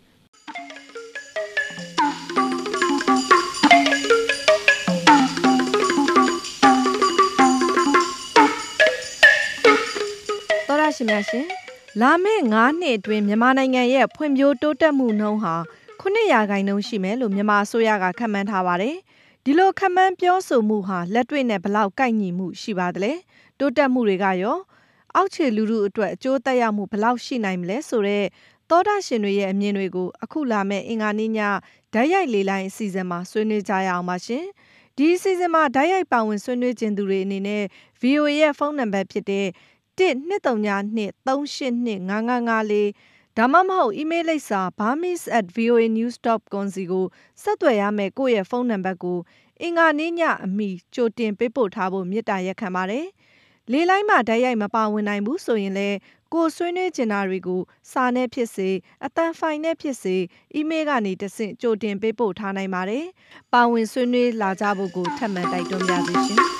ရှင်များရှင်လာမယ့်9နှစ်အတွင်းမြန်မာနိုင်ငံရဲ့ဖွံ့ဖြိုးတိုးတက်မှုနှုန်းဟာ9%ရှိမယ်လို့မြန်မာအစိုးရကခန့်မှန်းထားပါတယ်။ဒီလိုခန့်မှန်းပြောဆိုမှုဟာလက်တွေ့နဲ့ဘလောက်ကိုက်ညီမှုရှိပါသလဲ။တိုးတက်မှုတွေကရောအောက်ခြေလူထုအတွက်အကျိုးသက်ရောက်မှုဘလောက်ရှိနိုင်မလဲဆိုတော့သောတာရှင်တွေရဲ့အမြင်တွေကိုအခုလာမယ့်အင်္ဂါနေ့ညဓာတ်ရိုက်လေလိုင်းအစီအစဉ်မှာဆွေးနွေးကြရအောင်ပါရှင်။ဒီအစီအစဉ်မှာဓာတ်ရိုက်ပါဝင်ဆွေးနွေးခြင်းသူတွေအနေနဲ့ VOA ရဲ့ဖုန်းနံပါတ်ဖြစ်တဲ့1-232-382-5554ဒါမှမဟုတ် email လိပ်စာ burmese@voanews.com စီကိုဆက်သွယ်ရမယ့်ကိုယ့်ရဲ့ဖုန်းနံပါတ်ကိုအင်္ဂါနေ့ညအမီကြိုတင်ပေးပို့ထားဖို့မေတ္တာရက်ခံပါတယ်။လေလိုင်းမှာဓာတ်ရိုက်မပါဝင်နိုင်ဘူးဆိုရင်လည်းကိုဆွေးနွေးကျင်တာတွေကိုစာနဲ့ဖြစ်စေအသံဖိုင်နဲ့ဖြစ်စေ email ကနေတဆင့်ကြိုတင်ပေးပို့ထားနိုင်ပါတယ်။ပါဝင်ဆွေးနွေးလာကြဖို့ကိုထပ်မံတိုက်တွန်းပါရစေရှင်။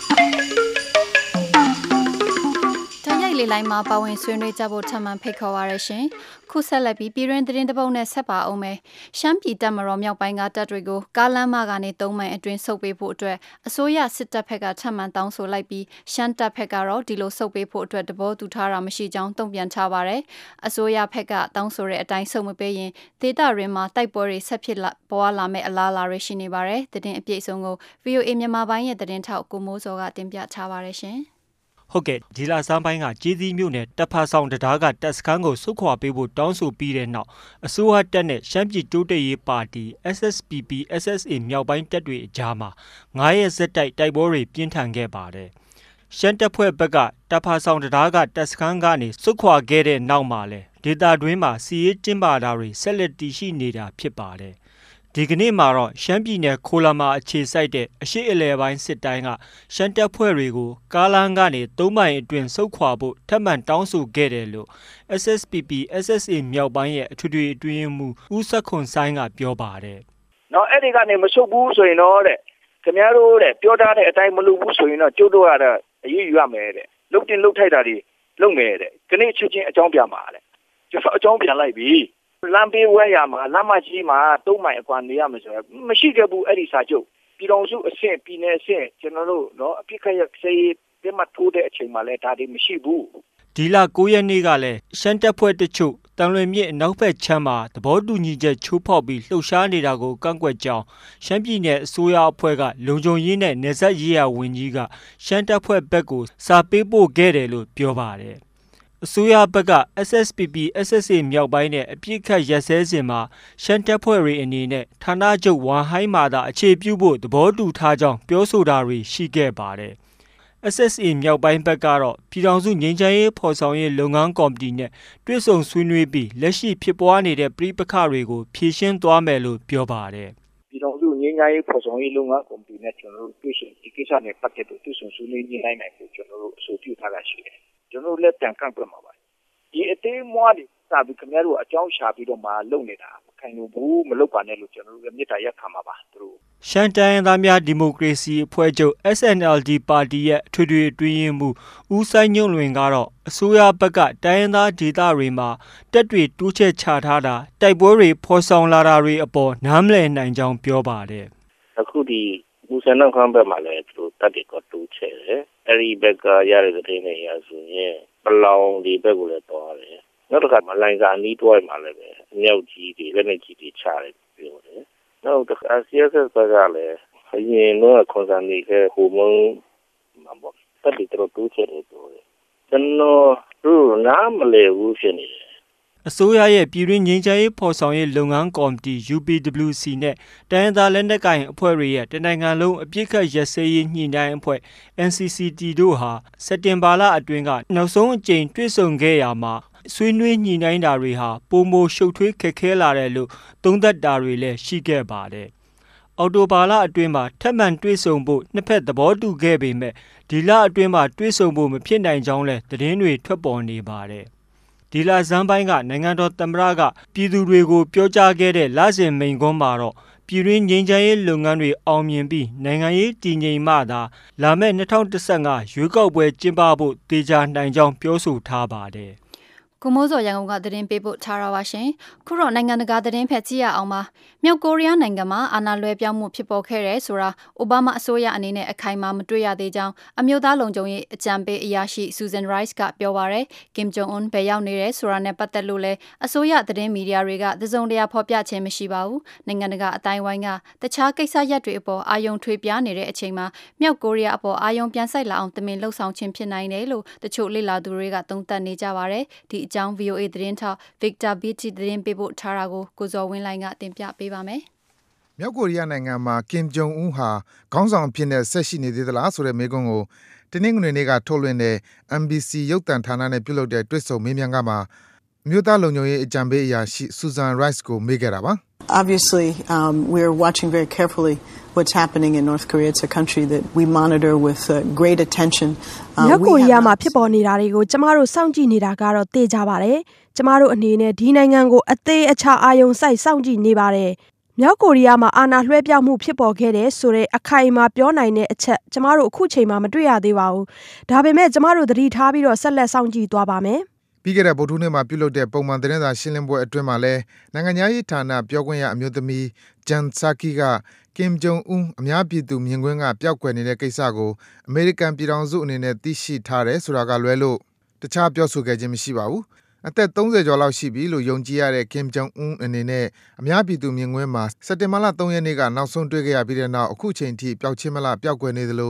လေလိုင်းမှာပါဝင်ဆွေးနွေးကြဖို့ထပ်မံဖိတ်ခေါ်ပါရရှင်။ခုဆက်လက်ပြီးပြည်တွင်းသတင်းတစ်ပုဒ်နဲ့ဆက်ပါအောင်မယ်။ရှမ်းပြည်တပ်မတော်မြောက်ပိုင်းကတပ်တွေကိုကားလမ်းမကနေ3မိုင်အတွင်းဆုတ်ပေးဖို့အတွက်အစိုးရစစ်တပ်ဘက်ကထပ်မံတောင်းဆိုလိုက်ပြီးရှမ်းတပ်ဘက်ကတော့ဒီလိုဆုတ်ပေးဖို့အတွက်တဘောတူထားတာမရှိကြောင်းတုံ့ပြန်ထားပါရယ်။အစိုးရဘက်ကတောင်းဆိုတဲ့အတိုင်းဆုတ်မပေးရင်ဒေသရင်းမှာတိုက်ပွဲတွေဆက်ဖြစ်ပေါ်လာမယ့်အလားအလာတွေရှိနေပါရယ်။သတင်းအပြည့်အစုံကို VOA မြန်မာပိုင်းရဲ့သတင်းထောက်ကိုမိုးစောကတင်ပြထားပါရရှင်။ဟုတ်ကဲ့ဒီလဆန်းပိုင်းကကြေးသီးမြို့နယ်တပ်ဖာဆောင်တရားကတပ်စခန်းကိုဆုတ်ခွာပေးဖို့တောင်းဆိုပြီးတဲ့နောက်အစိုးရတပ်နဲ့ရှမ်းပြည်တိုးတက်ရေးပါတီ SSPP SSA မြောက်ပိုင်းတပ်တွေအကြားမှာ9ရက်ဆက်တိုက်ပွဲတွေပြင်းထန်ခဲ့ပါတယ်ရှမ်းတပ်ဖွဲ့ဘက်ကတပ်ဖာဆောင်တရားကတပ်စခန်းကနေဆုတ်ခွာခဲ့တဲ့နောက်မှာလဲဒေသတွင်းမှာစီးရေးကျင်းပတာတွေဆက်လက်တည်ရှိနေတာဖြစ်ပါတယ်ဒီကနေ့မှာတော့ရှမ်းပြည်နယ်ခိုလာမာအခြေစိုက်တဲ့အရှိအလဲပိုင်းစစ်တိုင်းကရှမ်းတပ်ဖွဲ့တွေကိုကားလမ်းကနေ3မိုင်အတွင်းဆုတ်ခွာဖို့ထပ်မံတောင်းဆိုခဲ့တယ်လို့ SSPP SSA မြောက်ပိုင်းရဲ့အထွေထွေအတွင်းမှုဦးဆက်ခွန်ဆိုင်ကပြောပါတယ်။နော်အဲ့ဒီကနေမဆုတ်ဘူးဆိုရင်တော့တဲ့ခင်ဗျားတို့တဲ့ပြောထားတဲ့အတိုင်းမလုပ်ဘူးဆိုရင်တော့ကျုပ်တို့ကတော့အရေးယူရမယ်တဲ့။လုတ်တင်လုတ်ထိုက်တာတွေလုပ်မယ်တဲ့။ခဏချင်းချင်းအကြောင်းပြမှာတဲ့။ကျွန်တော်အကြောင်းပြန်လိုက်ပြီ။လမ်းပေးဝဲရမှာလမ်းမကြီးမှာ3မိုင်အကွာနေရမယ်ဆိုတော့မရှိခဲ့ဘူးအဲ့ဒီစာချုပ်ပြည်တော်စုအဆင့်ပြည်နယ်အဆင့်ကျွန်တော်တို့နော်အပြစ်ခရက်စေးပြတ်မှတ်ထိုးတဲ့အချိန်မှာလည်းဒါတွေမရှိဘူးဒီလ9ရက်နေ့ကလည်းရှမ်းတပ်ဖွဲ့တချို့တန်လွင်မြစ်အနောက်ဘက်ခြမ်းမှာသဘောတူညီချက်ချိုးဖောက်ပြီးလှုပ်ရှားနေတာကိုကန့်ကွက်ကြောင်းရှမ်းပြည်နယ်အစိုးရအဖွဲ့ကလုံခြုံရေးနဲ့နယ်စပ်ရေးရာဝန်ကြီးကရှမ်းတပ်ဖွဲ့ဘက်ကိုစာပေးပို့ခဲ့တယ်လို့ပြောပါတယ်အစိုးရဘက်က SSPP SSA မြောက်ပိုင်းနဲ့အပြစ်ခတ်ရက်စဲစဉ်မှာရှမ်းတပ်ဖွဲ့တွေအနေနဲ့ဌာနချုပ်ဝမ်ဟိုင်းမှာသာအခြေပြုဖို့သဘောတူထားကြောင်းပြောဆိုတာတွေရှိခဲ့ပါတယ်။ SSA မြောက်ပိုင်းဘက်ကတော့ပြည်ထောင်စုငြိမ်းချမ်းရေးဖော်ဆောင်ရေးလုပ်ငန်းကော်မတီနဲ့တွဲဆုံဆွေးနွေးပြီးလက်ရှိဖြစ်ပွားနေတဲ့ပြည်ပခါတွေကိုဖြေရှင်းသွားမယ်လို့ပြောပါတယ်။ပြည်ထောင်စုငြိမ်းချမ်းရေးဖော်ဆောင်ရေးလုပ်ငန်းကော်မတီနဲ့ကျွန်တော်တို့တွဲဆုံဒီကိစ္စနဲ့ပတ်သက်ပြီးတွဲဆုံဆွေးနွေးနေနိုင်ဖို့ကျွန်တော်တို့အဆိုပြုထားတာရှိတယ်။ကျွန်တော်လက်တံကန့်ကွက်မှာပါဒီအသေးမွားတွေစပြီးခင်ဗျားတို့အကြောင်းရှာပြီးတော့မှလုပ်နေတာမခံယူဘူးမလုပ်ပါနဲ့လို့ကျွန်တော်တို့မြစ်တာရက်ခံမှာပါသူတို့ရှမ်းတိုင်းရင်းသားများဒီမိုကရေစီအဖွဲ့ချုပ် SNLD ပါတီရဲ့အထွေထွေအတွင်းရေးမှူးဦးဆိုင်ညွန့်လွင်ကတော့အစိုးရဘက်ကတိုင်းရင်းသားဒေသတွေမှာတပ်တွေတိုးချဲ့ချထားတာတိုက်ပွဲတွေဖော်ဆောင်လာတာတွေအပေါ်နားမလည်နိုင်ကြောင်းပြောပါတယ်အခုဒီဦးစံနှောင်းခမ်းဘက်မှာလည်းသူတို့တပ်တွေကတိုးချဲ့တယ်အဲ့ဒီဘက်ကရတဲ့တဲ့နေရာဆိုရင်ပလောင်ဒီဘက်ကိုလည်းတော်ရတယ်နောက်တစ်ခါမလိုင်စာအနီးတွိုင်းမှာလည်းပဲအမြောက်ကြီးတွေလက်နက်ကြီးတွေချတယ်ပြောတယ်နောက်တစ်ခါ CSS ဘက်ကလည်းအရင်တော့ခွန်စံနေခဲ့ဟိုမုံမှာပေါ့တပ်တွေတော့တိုးချဲ့တယ်ပြောတယ်ကျွန်တော်တို့နားမလည်ဘူးဖြစ်နေတယ်အစိုးရရဲ့ပြည်တွင်းငြိမ်းချမ်းရေးဖော်ဆောင်ရေးလုပ်ငန်းကော်မတီ UPWC နဲ့တိုင်းရင်းသားလက်နက်ကိုင်အဖွဲ့တွေရဲ့တနိုင်ငံလုံးအပြစ်ခတ်ရက်စဲရေးညှိနှိုင်းအဖွဲ့ NCCT တို့ဟာစက်တင်ဘာလအတွင်းကနောက်ဆုံးအကြိမ်တွေ့ဆုံခဲ့ရမှာဆွေးနွေးညှိနှိုင်းတာတွေဟာပိုမိုရှုပ်ထွေးခက်ခဲလာတယ်လို့သုံးသပ်တာတွေလည်းရှိခဲ့ပါတယ်။အော်တိုဘာလအတွင်းမှာထပ်မံတွေ့ဆုံဖို့နှစ်ဖက်သဘောတူခဲ့ပေမဲ့ဒီလအတွင်းမှာတွေ့ဆုံဖို့မဖြစ်နိုင်ကြောင်းလည်းသတင်းတွေထွက်ပေါ်နေပါတယ်။ဒီလဆန်းပိုင်းကနိုင်ငံတော်သမ္မတကပြည်သူတွေကိုပြောကြားခဲ့တဲ့လစဉ်မိန့်ခွန်းမှာတော့ပြည်တွင်းငြိမ်းချမ်းရေးလုပ်ငန်းတွေအောင်မြင်ပြီးနိုင်ငံရေးတည်ငြိမ်မှသာလာမယ့်2015ရွေးကောက်ပွဲကျင်းပဖို့တေချာနိုင်ကြောင်းပြောဆိုထားပါတယ်ကိုမိုးစောရန်ကုန်ကသတင်းပေးပို့ထားတာပါရှင်ခုတော့နိုင်ငံတကာသတင်းဖက်ကြည့်ရအောင်ပါမြောက်ကိုရီးယားနိုင်ငံမှာအာဏာလွှဲပြောင်းမှုဖြစ်ပေါ်ခဲ့တဲ့ဆိုတာအိုဘားမားအစိုးရအနေနဲ့အခိုင်အမာမတွေ့ရသေးကြောင်းအမျိုးသားလုံခြုံရေးအကြံပေးအရာရှိ Susan Rice ကပြောပါရယ်ကင်ဂျုံအွန်းဘယ်ရောက်နေတယ်ဆိုတာနဲ့ပတ်သက်လို့လဲအစိုးရသတင်းမီဒီယာတွေကသစုံတရာဖော်ပြခြင်းမရှိပါဘူးနိုင်ငံတကာအတိုင်းဝိုင်းကတခြားကိစ္စရပ်တွေအပေါ်အာယုံထွေးပြားနေတဲ့အချိန်မှာမြောက်ကိုရီးယားအပေါ်အာယုံပြန်ဆိုင်လာအောင်တမင်လှုပ်ဆောင်ခြင်းဖြစ်နိုင်တယ်လို့တချို့လေ့လာသူတွေကသုံးသပ်နေကြပါရယ်ဒီအကြောင်း VOA သတင်းထောက် Victor Beatty သတင်းပေးပို့ထားတာကိုကိုဇော်ဝင်းလိုင်းကတင်ပြပေးပါမယ်။မြောက်ကိုရီးယားနိုင်ငံမှာကင်ဂျုံအွန်းဟာခေါင်းဆောင်အဖြစ်နဲ့ဆက်ရှိနေသေးသလားဆိုတဲ့မေးခွန်းကိုတနင်္ဂနွေနေ့ကထုတ်လွှင့်တဲ့ NBC ရုပ်သံဌာနနဲ့ပြုလုပ်တဲ့တွေ့ဆုံမေးမြန်းခန်းမှာအမျိုးသားလုံခြုံရေးအကြံပေးအရာရှိ Susan Rice ကိုမေးခဲ့တာပါ။ Obviously, we're watching very carefully what's happening in North Korea. It's a country that we monitor with great attention. မြောက်ကိုရီးယားမှာဖြစ်ပေါ်နေတာတွေကိုကျမတို့စောင့်ကြည့်နေတာကတော့သိကြပါတယ်။ကျမတို့အနေနဲ့ဒီနိုင်ငံကိုအသေးအချာအာယုံစိုက်စောင့်ကြည့်နေပါတယ်။မြောက်ကိုရီးယားမှာအာဏာလွှဲပြောင်းမှုဖြစ်ပေါ်ခဲ့တဲ့ဆိုတဲ့အခိုင်အမာပြောနိုင်တဲ့အချက်ကျမတို့အခုချိန်မှာမတွေ့ရသေးပါဘူး။ဒါပေမဲ့ကျမတို့သတိထားပြီးတော့ဆက်လက်စောင့်ကြည့်သွားပါမယ်။ပြီးခဲ့တဲ့ဗုဒ္ဓဟူးနေ့မှာပြုလုပ်တဲ့ပုံမှန်သတင်းစာရှင်းလင်းပွဲအတွင်းမှာလည်းနိုင်ငံရေးဌာနပြောခွင့်ရအမျိုးသမီး Jan Psaki ကကင်ဂျုံအွန်းအများပြည်သူမြင်ကွင်းကပျောက်ကွယ်နေတဲ့ကိစ္စကိုအမေရိကန်ပြည်ထောင်စုအနေနဲ့သိရှိထားတယ်ဆိုတာကလွဲလို့တခြားပြောဆိုခဲ့ခြင်းမရှိပါဘူး။အသက်30ကျော်လောက်ရှိပြီလို့ယုံကြည်ရတဲ့ကင်ဂျုံအွန်းအနေနဲ့အများပြည်သူမြင်ကွင်းမှာစက်တင်ဘာလ3ရက်နေ့ကနောက်ဆုံးတွေ့ခဲ့ရပြီးတဲ့နောက်အခုချိန်ထိပျောက်ချင်းမလားပျောက်ကွယ်နေသလို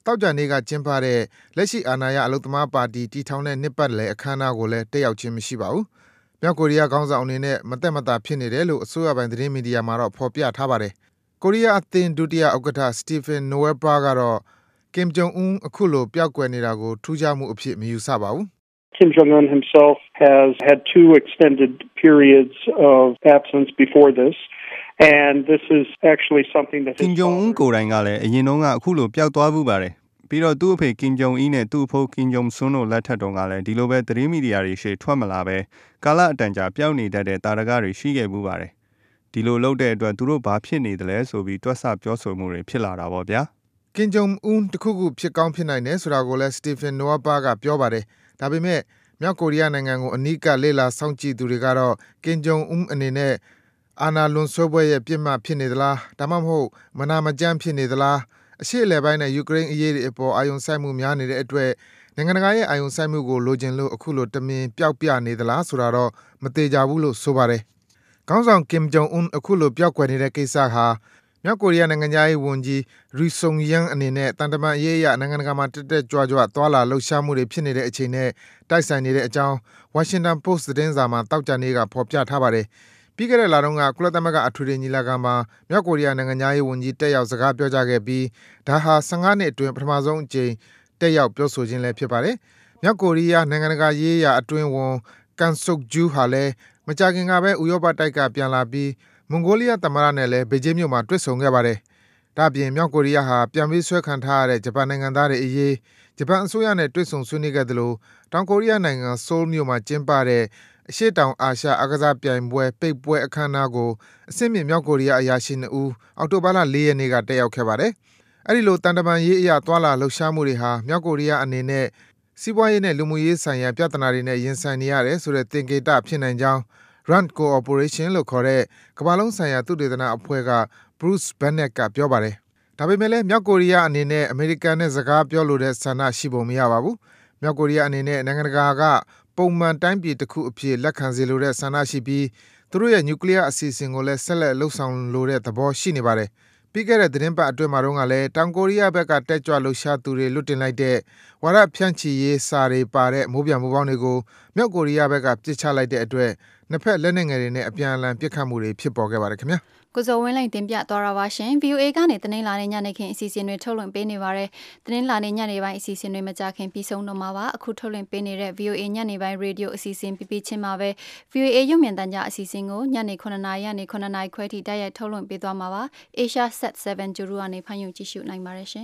တောက်ကြနေ့ကကျင်းပတဲ့လက်ရှိအာဏာရအလုသမားပါတီတီထောင်တဲ့နှစ်ပတ်လည်အခမ်းအနားကိုလည်းတက်ရောက်ခြင်းမရှိပါဘူး။မြောက်ကိုရီးယားခေါင်းဆောင်အနေနဲ့မသက်မသာဖြစ်နေတယ်လို့အစိုးရပိုင်သတင်းမီဒီယာမှာတော့ဖော်ပြထားပါတယ်။ကိုရီးယားအသင်းဒုတိယဥက္ကဋ္ဌစတီဖန်နိုဝဲပါကတော့ကင်ဂျုံအွန်းအခုလိုပျောက်ကွယ်နေတာကိုထူးခြားမှုအဖြစ်မယူဆပါဘူး။ Kim Jong-un himself has had 2 extended periods of absence before this, and this is actually something that Kim Jong-un ကိုယ်တိုင်ကလည်းအရင်တုန်းကအခုလိုပျောက်သွားမှုပါတယ်။ပြီးတော့သူ့အဖေ Kim Jong-il နဲ့သူ့အဖိုး Kim Jong-sun တို့လက်ထက်တုန်းကလည်းဒီလိုပဲသတင်းမီဒီယာတွေရှေ့ထွက်မလာပဲကာလအတန်ကြာပျောက်နေတတ်တဲ့တာရကတွေရှိခဲ့မှုပါတယ်။ဒီလိုလုပ်တဲ့အတွက်သူတို့ဘာဖြစ်နေတယ်လဲဆိုပြီးတွက်ဆပြောဆိုမှုတွေဖြစ်လာတာပေါ့ဗျာ။ကင်ဂျုံအွန်းတခုခုဖြစ်ကောင်းဖြစ်နိုင်တယ်ဆိုတာကိုလည်းစတီဖန်နိုဝါပါကပြောပါတယ်။ဒါပေမဲ့မြောက်ကိုရီးယားနိုင်ငံကိုအနီးကပ်လေ့လာစောင့်ကြည့်သူတွေကတော့ကင်ဂျုံအွန်းအနေနဲ့အာဏာလွန်ဆွဲပွဲရဲ့ပြစ်မှတ်ဖြစ်နေသလားဒါမှမဟုတ်မနာမကျန်းဖြစ်နေသလားအရှေ့အလယ်ပိုင်းနဲ့ယူကရိန်းအရေးအပေါ်အာရုံစိုက်မှုများနေတဲ့အတွက်နိုင်ငံတကာရဲ့အာရုံစိုက်မှုကိုလိုချင်လို့အခုလိုတမင်ပျောက်ပြနေသလားဆိုတာတော့မသေးကြဘူးလို့ဆိုပါတယ်။ခေါင်းဆောင်ကင်ဂျုံအွန်းအခုလိုပျောက်ကွယ်နေတဲ့ကိစ္စဟာမြောက်ကိုရီးယားနိုင်ငံသားရေးဝန်ကြီးရီဆုံယန်အနေနဲ့တန်တမန်ရေးရနိုင်ငံတကာမှာတက်တက်ကြွကြွသွာလာလှုပ်ရှားမှုတွေဖြစ်နေတဲ့အချိန်နဲ့တိုက်ဆိုင်နေတဲ့အကြောင်း Washington Post သတင်းစာမှာတောက်ကြနေ့ကဖော်ပြထားပါတယ်။ပြီးခဲ့တဲ့လတုန်းကကုလသမဂ္ဂအထွေထွေညီလာခံမှာမြောက်ကိုရီးယားနိုင်ငံသားရေးဝန်ကြီးတက်ရောက်စကားပြောကြားခဲ့ပြီးဒါဟာ15နှစ်အတွင်းပထမဆုံးအကြိမ်တက်ရောက်ပြောဆိုခြင်းလည်းဖြစ်ပါတယ်။မြောက်ကိုရီးယားနိုင်ငံတကာရေးရအတွင်းဝန်ကန်ဆုတ်ဂျူးဟာလည်းမကြာခင်ကပဲဥရောပတိုက်ကပြန်လာပြီးမွန်ဂိုလီးယားသမ္မတနဲ့လည်းဘေဂျင်းမြို့မှာတွေ့ဆုံခဲ့ပါတယ်။ဒါ့အပြင်မြောက်ကိုရီးယားဟာပြန်ပြီးဆွဲခံထားရတဲ့ဂျပန်နိုင်ငံသားတွေအရေးဂျပန်အစိုးရနဲ့တွေ့ဆုံဆွေးနွေးခဲ့သလိုတောင်ကိုရီးယားနိုင်ငံဆိုးလ်မြို့မှာကျင်းပတဲ့အရှေ့တောင်အာရှအားကစားပြိုင်ပွဲပိတ်ပွဲအခမ်းအနားကိုအဆင့်မြင့်မြောက်ကိုရီးယားအရာရှိ2ဦးအောက်တိုဘာလ4ရက်နေ့ကတက်ရောက်ခဲ့ပါတယ်။အဲဒီလိုတန်တမန်ရေးအရာသွာလာလှုပ်ရှားမှုတွေဟာမြောက်ကိုရီးယားအနေနဲ့စီးပွားရေးနဲ့လူမှုရေးဆိုင်ရာပြဿနာတွေနဲ့ရင်ဆိုင်နေရတယ်ဆိုတဲ့သင်္ကေတဖြစ်နိုင်ကြောင်းRand Cooperation လို့ခေါ်တဲ့ကမ္ဘာလုံးဆိုင်ရာသုတေသနအဖွဲ့က Bruce Bennett ကပြောပါတယ်။ဒါပေမဲ့လည်းမြောက်ကိုရီးယားအနေနဲ့အမေရိကန်နဲ့စကားပြောလိုတဲ့ဆန္ဒရှိပုံမရပါဘူး။မြောက်ကိုရီးယားအနေနဲ့နိုင်ငံတကာကပုံမှန်တိုင်းပြည်တစ်ခုအဖြစ်လက်ခံစေလိုတဲ့ဆန္ဒရှိပြီးသူတို့ရဲ့နျူကလ িয়ার အစီအစဉ်ကိုလည်းဆက်လက်လှုပ်ဆောင်လိုတဲ့သဘောရှိနေပါတယ်။ပြီးခဲ့တဲ့သတင်းပတ်အတွင်းမှာတော့ကလည်းတောင်ကိုရီးယားဘက်ကတက်ကြွလှုပ်ရှားသူတွေလွတ်တင်လိုက်တဲ့ဝါဒဖြန့်ချီရေးစာတွေပါတဲ့မိုးပြန်မိုးပေါင်းတွေကိုမြောက်ကိုရီးယားဘက်ကပစ်ချလိုက်တဲ့အတွက်နှစ်ဖက်လက်နက်ငယ်တွေနဲ့အပြန်အလှန်ပစ်ခတ်မှုတွေဖြစ်ပေါ်ခဲ့ပါတယ်ခင်ဗျာကိုစောဝင်းလိန်တင်ပြသွားတာပါရှင် VOA ကနေတနင်္လာနေ့ညနေခင်းအစီအစဉ်တွေထုတ်လွှင့်ပေးနေပါတယ်တနင်္လာနေ့ညနေပိုင်းအစီအစဉ်တွေမကြခင်ပြီးဆုံးတော့မှာပါအခုထုတ်လွှင့်ပေးနေတဲ့ VOA ညနေပိုင်းရေဒီယိုအစီအစဉ်ပြချင်းမှာပဲ VOA ရုပ်မြင်သံကြားအစီအစဉ်ကိုညနေ9:00နာရီကနေ9:00နာရီခွဲထိတိုက်ရိုက်ထုတ်လွှင့်ပေးသွားမှာပါ Asia Set 7 ဂျူရူကနေဖန်ယူကြည့်ရှုနိုင်ပါတယ်ရှင်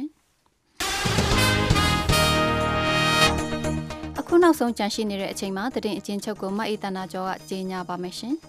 အခုနောက်ဆုံးကြန့်ရှိနေတဲ့အချိန်မှာသတင်းအချင်းချုပ်ကိုမအေးတနာကျော်ကကြေညာပါမယ်ရှင်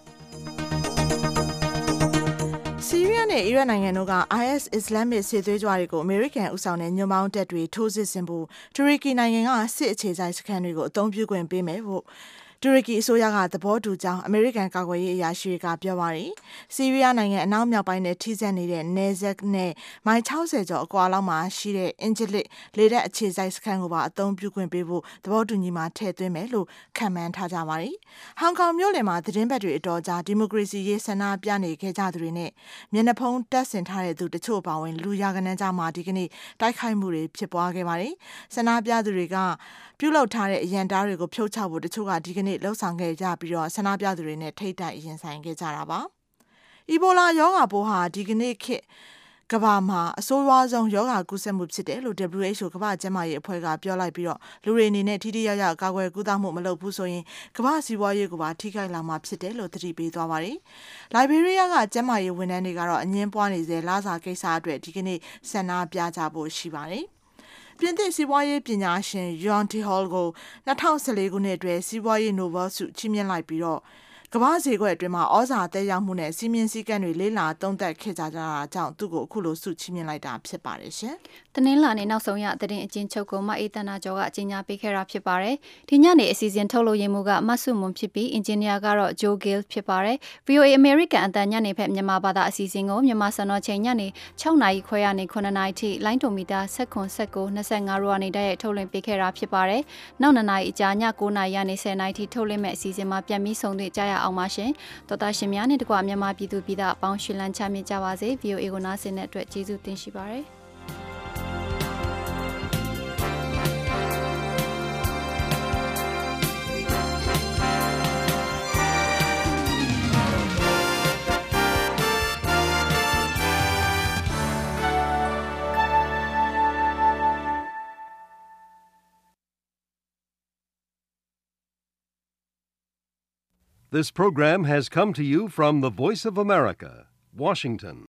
ဆီးရီးယားနဲ့အီရတ်နိုင်ငံတို့က IS အစ္စလာမစ်စစ်သွေးကြွတွေကိုအမေရိကန်ဦးဆောင်တဲ့ညွန့်ပေါင်းတပ်တွေထိုးစစ်ဆင်ဖို့တူရကီနိုင်ငံကစစ်အခြေစိုက်စခန်းတွေကိုအသုံးပြုခွင့်ပေးမယ်ဖို့တူရကီအစိုးရကသဘောတူကြောင်းအမေရိကန်ကာကွယ်ရေးအရာရှိတွေကပြောပါတယ်။ဆီးရီးယားနိုင်ငံအနောက်မြောက်ပိုင်းနဲ့ထိစပ်နေတဲ့နယ်စပ်နဲ့မိုင်60ကျော်အကွာလောက်မှာရှိတဲ့အင်ဂျလစ်လေတပ်အခြေစိုက်စခန်းကိုပါအသုံးပြုခွင့်ပေးဖို့သဘောတူညီမှာထည့်သွင်းမယ်လို့ခန့်မှန်းထားကြပါတယ်။ဟောင်ကောင်မြို့လယ်မှာသတင်းပတ်တွေအတော်ကြာဒီမိုကရေစီရေးဆန္ဒပြနေခဲ့ကြသူတွေနဲ့မျက်နှာဖုံးတပ်ဆင်ထားတဲ့သူတချို့ပါဝင်လူရာကနန်းကြားမှာဒီကနေ့တိုက်ခိုက်မှုတွေဖြစ်ပွားခဲ့ပါတယ်။ဆန္ဒပြသူတွေကပြုလုပ်ထားတဲ့အရန်တားတွေကိုဖြုတ်ချဖို့တချို့ကဒီကနေ့လှုပ်ဆောင်ခဲ့ကြပြီးတော့ဆန္ဒပြသူတွေနဲ့ထိတ်တိုက်ရင်ဆိုင်ခဲ့ကြတာပါ။အီဘိုလာရောဂါပိုးဟာဒီကနေ့ခေတ်ကမ္ဘာမှာအဆိုးရွားဆုံးရောဂါကူးစက်မှုဖြစ်တယ်လို့ WHO ကမ္ဘာ့ကျန်းမာရေးအဖွဲ့ကပြောလိုက်ပြီးတော့လူတွေအနေနဲ့ထိထိရောက်ရောက်ကာကွယ်ကုသမှုမလုပ်ဘူးဆိုရင်ကမ္ဘာစီးပွားရေးကိုပါထိခိုက်လာမှာဖြစ်တယ်လို့သတိပေးသွားပါတယ်။လိုက်ဘေးရီးယားကကျန်းမာရေးဝန်ထမ်းတွေကတော့အငင်းပွားနေစေလစာကိစ္စအတွက်ဒီကနေ့ဆန္ဒပြကြဖို့ရှိပါတယ်။ပြင်သစ်စီးပွားရေးပညာရှင် Jean Tirole ကို2014ခုနှစ်အတွက်စီးပွားရေးနိုဘယ်ဆုချီးမြှင့်လိုက်ပြီးတော့ကမ္ဘာ့ဈေးကွက်အတွင်းမှာဩဇာသက်ရောက်မှုနဲ့စီးမြင့်စည်းကမ်းတွေလေးလာသုံးသပ်ခဲ့ကြတာကြောင့်သူ့ကိုအခုလိုဆုချီးမြှင့်လိုက်တာဖြစ်ပါတယ်ရှင်။တနင်္လာနေ့နောက်ဆုံးရသတင်းအကျဉ်းချုပ်ကိုမအေးတနာကျော်ကအကြီးညာပေးခဲ့တာဖြစ်ပါတယ်။ဒီညနေအစီအစဉ်ထုတ်လို့ရမှုကမဆုမွန်ဖြစ်ပြီးအင်ဂျင်နီယာကတော့ Joe Gill ဖြစ်ပါတယ်။ VOA American အတန်ညနေဖက်မြန်မာဘာသာအစီအစဉ်ကိုမြန်မာစံတော်ချိန်ညနေ6နာရီခွဲကနေ9နာရီထိလိုင်းဒိုမီတာ1925ရိုကနေတိုက်ရိုက်ထုတ်လွှင့်ပေးခဲ့တာဖြစ်ပါတယ်။နောက်2နာရီအကြာည9နာရီကနေ10နာရီထိထုတ်လွှင့်မဲ့အစီအစဉ်မှာပြန်ပြီးဆုံတွေ့ကြရအောင်ပါရှင်။တော်တာရှင်များနဲ့တကွာမြန်မာပြည်သူပြည်သားအပေါင်းရှင်လန်းချမ်းမြေ့ကြပါစေ။ VOA ကိုနားဆင်တဲ့အတွက်ကျေးဇူးတင်ရှိပါတယ်။ This program has come to you from the Voice of America, Washington.